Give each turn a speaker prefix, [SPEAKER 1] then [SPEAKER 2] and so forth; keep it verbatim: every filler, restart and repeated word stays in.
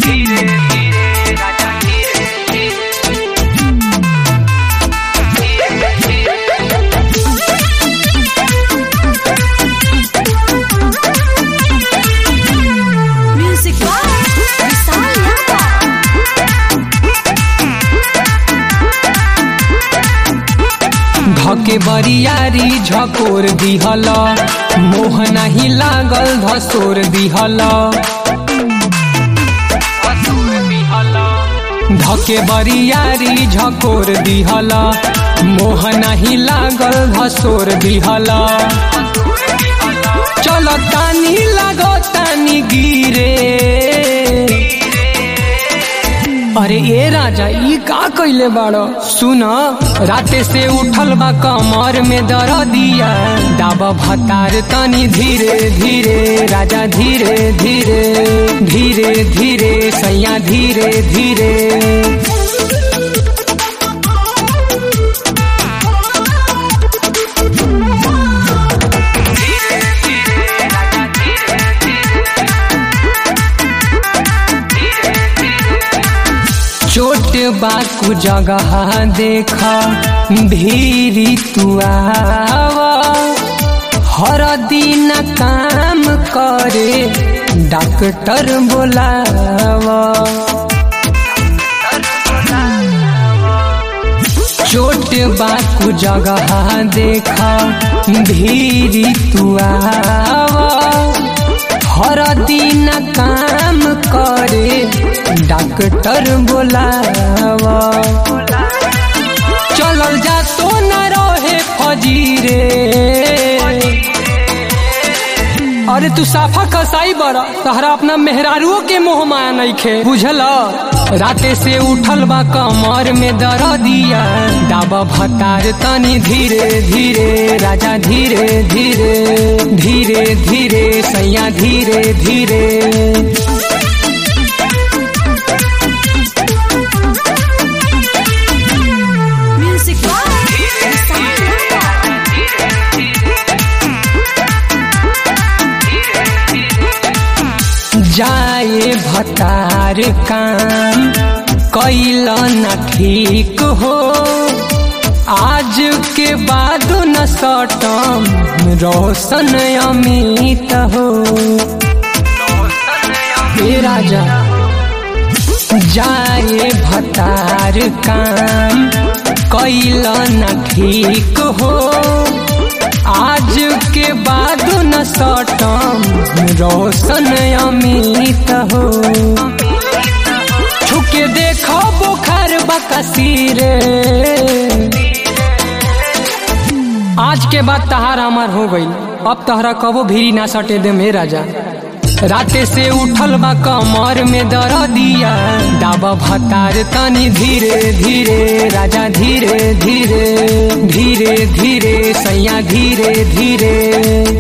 [SPEAKER 1] धीरे धीरे राजा धीरे
[SPEAKER 2] Music by Vishal
[SPEAKER 1] धके बरियारी झकोर दिहल मोह नहीं लागल धसोर दिहल धके बरियारी झकोर दिहल मोह नहीं लागल धसोर दिहल चल तानी लागो तानी गिरे अरे ए राजा ई का कइले बाड़ो सुन राते से उठल बा कमर में दर्दिया दाबा भतार तनी धीरे धीरे राजा धीरे धीरे धीरे धीरे सैया धीरे धीरे चोट बाकू जगह देखा भीरी तू आवा हर दिन काम करे डॉक्टर बोलावा चोट बाकू जगह देखा भीरी तू आवा हर दिन काम करे डॉक्टर बोलावा चलल जा तो न रहे फजीरे अरे तू साफा कसाई बड़ा तहरा अपना मेहरारुओं के मोह माया नइखे बुझल राते से उठल बा कमर में दर्दिया दाबा भतार तनी धीरे धीरे राजा धीरे धीरे धीरे धीरे सैया धीरे धीरे
[SPEAKER 2] Music by Vishal
[SPEAKER 1] जाए भतार काम कैल न ठीक हो आज के बाद न सटम रोशन अमित हो ए राजा जाए भतार काम कैल न ठीक हो आज के बाद न सटम रोशन अमित हो छुके देखो बुखार बकसीरे आज के बाद तहार अमर हो गई अब तहरा कबो भीरी ना सटे दे मेरा राजा राते से उठल बा कमर में दर्दिया दाबा भतार तनी धीरे धीरे राजा धीरे धीरे धीरे धीरे सैया धीरे धीरे